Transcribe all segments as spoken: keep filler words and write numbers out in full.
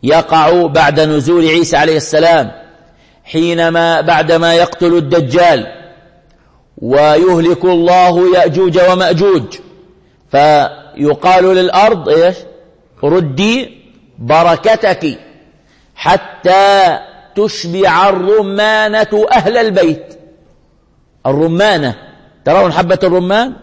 يقع بعد نزول عيسى عليه السلام، حينما بعدما يقتل الدجال ويهلك الله يأجوج ومأجوج، فيقال للأرض إيش؟ ردي بركتك حتى تشبع الرمانة أهل البيت. الرمانة، ترون حبة الرمان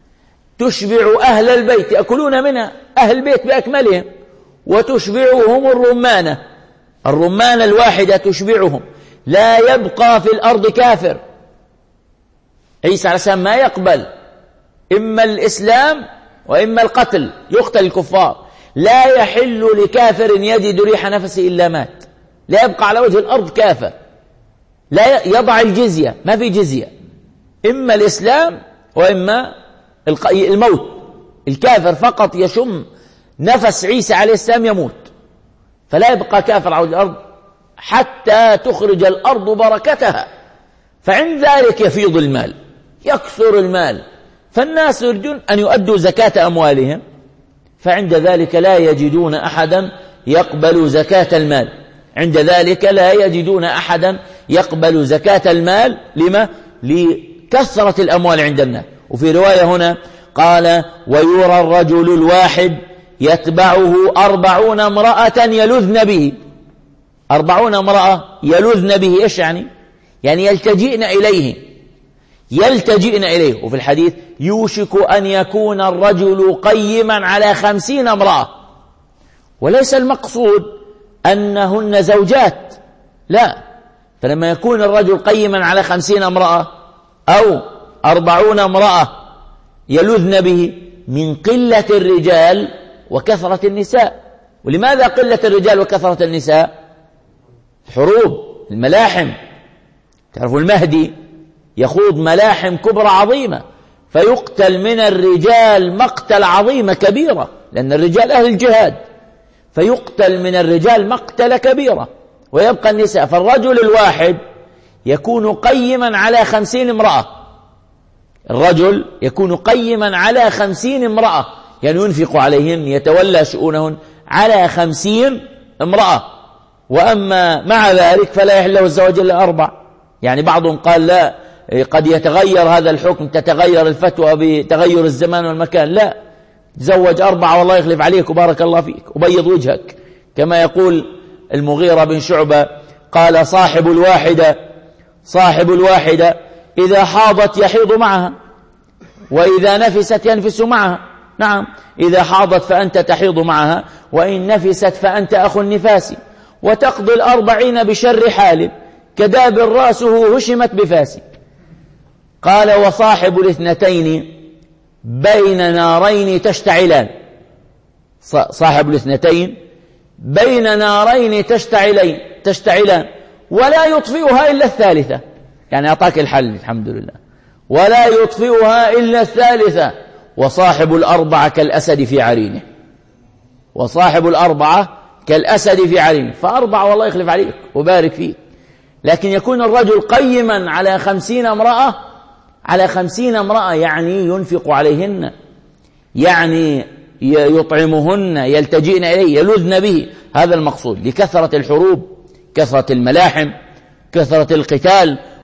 تشبع أهل البيت، يأكلون منها أهل البيت بأكملهم، وتشبعهم الرمانة، الرمانة الواحدة تشبعهم، لا يبقى في الأرض كافر. عيسى عليه السلام ما يقبل إما الإسلام وإما القتل، يقتل الكفار، لا يحل لكافر يجد ريح نفسه إلا مات، لا يبقى على وجه الأرض كافر، لا يضع الجزية، ما في جزية، إما الإسلام وإما الموت. الكافر فقط يشم نفس عيسى عليه السلام يموت، فلا يبقى كافر على وجه الأرض حتى تخرج الأرض بركتها. فعند ذلك يفيض المال، يكثر المال، فالناس يريدون أن يؤدوا زكاة أموالهم، فعند ذلك لا يجدون أحدا يقبل زكاة المال، عند ذلك لا يجدون أحدا يقبل زكاة المال. لما؟ لكثرة الأموال عند الناس. وفي رواية هنا قال: ويرى الرجل الواحد يتبعه أربعون امرأة يلذن به. أربعون امرأة يلذن به، إيش يعني؟ يعني يلتجئن إليه، يلتجئن إليه. وفي الحديث: يوشك أن يكون الرجل قيما على خمسين امرأة. وليس المقصود أنهن زوجات، لا، فلما يكون الرجل قيما على خمسين امرأة أو أربعون امرأة يلذن به، من قلة الرجال وكثرة النساء. ولماذا قلة الرجال وكثرة النساء؟ حروب، الملاحم. تعرفوا المهدي يخوض ملاحم كبرى عظيمة، فيقتل من الرجال مقتل عظيمة كبيرة، لأن الرجال أهل الجهاد، فيقتل من الرجال مقتل كبيرة، ويبقى النساء. فالرجل الواحد يكون قيما على خمسين امرأة، الرجل يكون قيما على خمسين امرأة، يعني ينفق عليهن، يتولى شؤونهن على خمسين امرأة. وأما مع ذلك فلا يحل له الزواج إلا أربع. يعني بعضهم قال لا، قد يتغير هذا الحكم، تتغير الفتوى بتغير الزمان والمكان، لا، تزوج أربعة والله يخلف عليك وبارك الله فيك وبيض وجهك، كما يقول المغيرة بن شعبة قال: صاحب الواحدة صاحب الواحدة إذا حاضت يحيض معها، وإذا نفست ينفس معها. نعم، إذا حاضت فأنت تحيض معها، وإن نفست فأنت أخو النفاس، وتقضي الأربعين بشر حال، كداب راسه هشمت بفاس. قال: وصاحب الاثنتين بين نارين تشتعلان. صاحب الاثنتين بين نارين تشتعلين تشتعلان ولا يطفئها إلا الثالثة. يعني أعطاك الحل، الحمد لله. ولا يطفئها إلا الثالثة. وصاحب الأربعة كالأسد في عرينه، وصاحب الأربعة كالأسد في عرينه. فأربعة والله يخلف عليك وبارك فيك. لكن يكون الرجل قيما على خمسين امرأة، على خمسين امرأة، يعني ينفق عليهن، يعني يطعمهن، يلتجئن إليه، يلذن به. هذا المقصود، لكثرة الحروب، كثرة الملاحم، كثرة القتال.